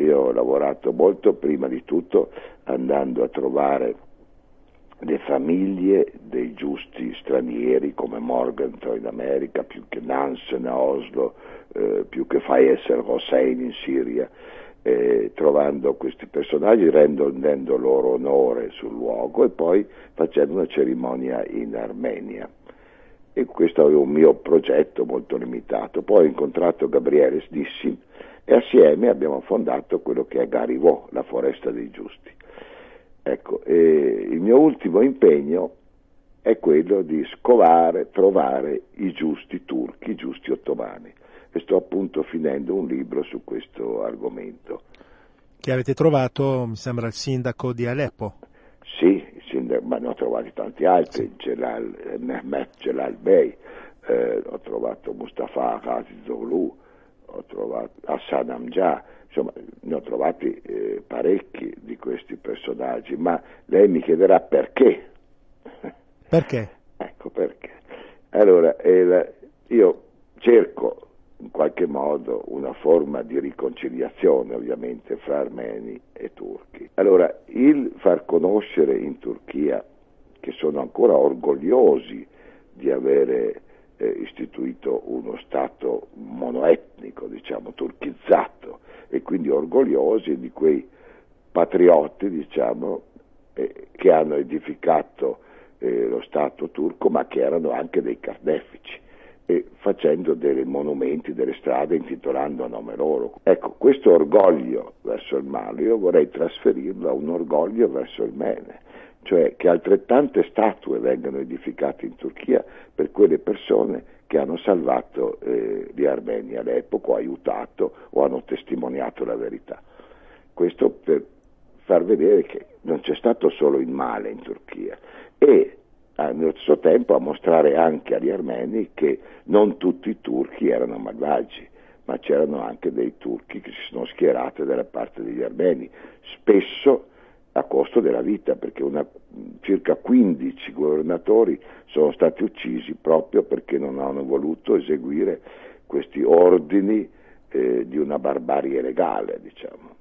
io ho lavorato molto, prima di tutto andando a trovare le famiglie dei giusti stranieri come Morgenthau in America, più che Nansen a Oslo, più che Faisal Hossein in Siria, trovando questi personaggi, rendendo loro onore sul luogo e poi facendo una cerimonia in Armenia. E questo è un mio progetto molto limitato. Poi ho incontrato Gabriele Sdissin e assieme abbiamo fondato quello che è Garivò, la foresta dei giusti. Ecco, il mio ultimo impegno è quello di scovare, trovare i giusti turchi, i giusti ottomani. E sto appunto finendo un libro su questo argomento. Che avete trovato, mi sembra, il sindaco di Aleppo. Sì, ma ne ho trovati tanti altri, sì. Mehmet Celal Bey, ho trovato Mustafa Ghazizoglu, ho trovato Hassan Amjad, insomma ne ho trovati parecchi di questi personaggi, ma lei mi chiederà perché. Perché? Ecco perché. Allora, io cerco in qualche modo una forma di riconciliazione ovviamente fra armeni e turchi. Allora, il far conoscere in Turchia, che sono ancora orgogliosi di avere istituito uno Stato monoetnico, diciamo, turchizzato, e quindi orgogliosi di quei patrioti, diciamo, che hanno edificato lo Stato turco, ma che erano anche dei carnefici, e facendo dei monumenti, delle strade, intitolando a nome loro. Ecco, questo orgoglio verso il male io vorrei trasferirlo a un orgoglio verso il bene, cioè che altrettante statue vengano edificate in Turchia per quelle persone che hanno salvato gli armeni all'epoca, o aiutato o hanno testimoniato la verità. Questo per far vedere che non c'è stato solo il male in Turchia, e nello stesso tempo a mostrare anche agli armeni che non tutti i turchi erano malvagi, ma c'erano anche dei turchi che si sono schierati dalla parte degli armeni, spesso a costo della vita, perché circa 15 governatori sono stati uccisi proprio perché non hanno voluto eseguire questi ordini di una barbarie legale, diciamo.